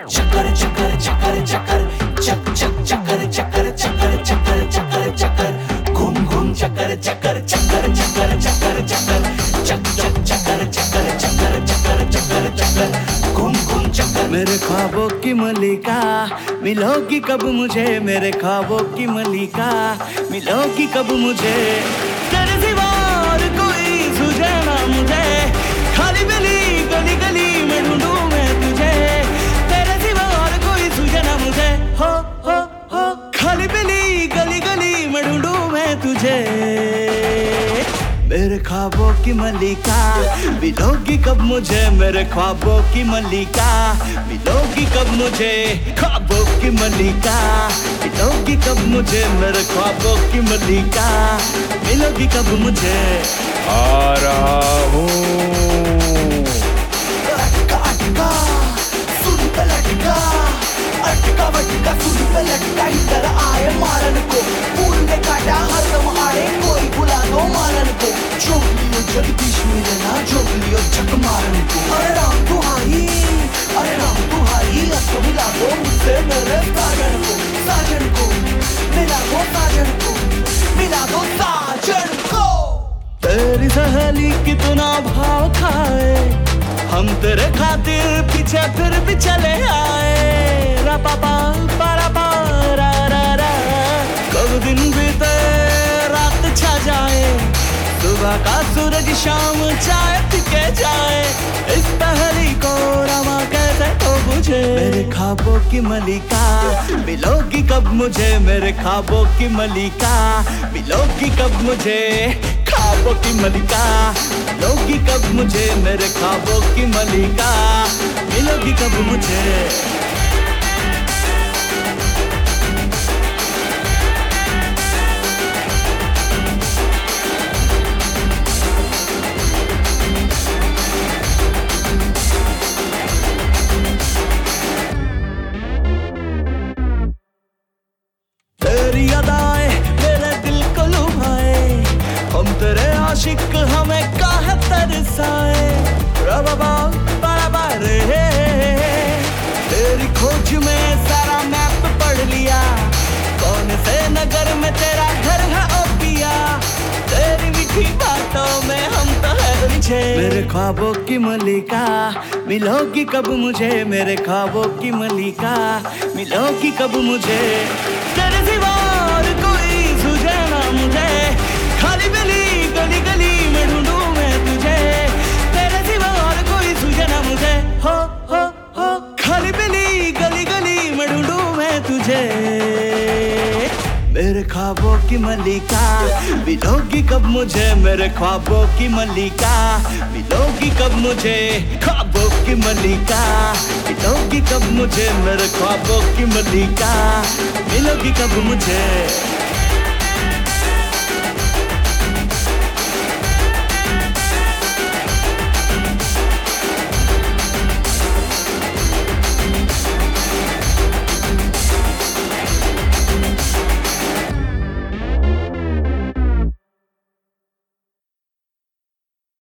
चक्कर चक्कर चक्कर चक्कर चक चक चक्कर चक्कर चक्कर चक्कर चक्कर चक्कर घूम घूम चक्कर चक्कर चक्कर चक्कर चक्कर चक्कर चक चक चक्कर चक्कर चक्कर चक्कर चक्कर चक्कर घूम घूम चक्कर। मेरे ख्वाबों की मलिका मिलोगी कब मुझे, मेरे ख्वाबों की मलिका मिलोगी कब मुझे। तेरे सिवा और कोई सूझे ना मुझे, खाली गली गली गली में ढूंढूं मैं तुझे। तेरे सिवा और कोई सूझे ना मुझे, हो खाली गली गली गली में ढूंढूं मैं तुझे। मेरे ख्वाबों की मलिका मिलोगी कब मुझे, मेरे ख्वाबों की मलिका मिलोगी कब मुझे। ख्वाबों की मलिका मिलोगी कब मुझे, मेरे ख्वाबों की मलिका मिलोगी कब मुझे। आ रहा हूँ अटका सुन पे लटका, अटका बटका सुन पे लटका। इधर आए मारन को, फूल ने काटा हरदम आए, कोई बुला दो मारन को। जोगलियो जगदीश मिलना, जोगलियो जग मारन को। अरे राम दुहाई, अरे राम दुहाई, असो मिला दो मुझसे मेरे साजन को। साजन को मिला दो, साजन को मिला दो, साजन को। तेरी सहेली कितना भाव खाए, हम तेरे खातिर पीछे फिर भी चले आए। रा पा पा पारा पा रा रा रा, कब दिन बीते रात छा जाए, सुबह का सूरज शाम चाय पिके जाए। इस पहेली को रमा कैसे तो बुझे। मेरे ख्वाबों की मलिका मिलोगी कब मुझे, मेरे ख्वाबों की मलिका मिलोगी कब मुझे। ख्वाबों की मलिका मिलोगी कब मुझे, मेरे ख्वाबों की मलिका मिलोगी कब मुझे। तेरी अदाएं मेरे दिल को लुभाए, हम तेरे आशिक हमें काहे तरसाए। रबाबा बराबा रे, तेरी खोज में सारा मैप पढ़ लिया, कौन से नगर में तेरा घर है ओ पिया। तेरी मीठी बातों में हम तो है रिझे। मेरे ख्वाबों की मलिका मिलोगी कब मुझे, मेरे ख्वाबों की मलिका मिलोगी कब मुझे। तेरे सिवा और कोई सूझे ना मुझे, खाली गली गली गली में ढूंढूं मैं तुझे। तेरे सिवा और कोई सूझे ना मुझे, हो खाली गली गली गली में ढूंढूं मैं तुझे। मेरे ख्वाबों की मलिका मिलोगी कब मुझे, मेरे ख्वाबों की मलिका मिलोगी कब मुझे। ख्वाबों की मलिका मिलोगी कब मुझे, मेरे ख्वाबों की मलिका मिलोगी कब मुझे।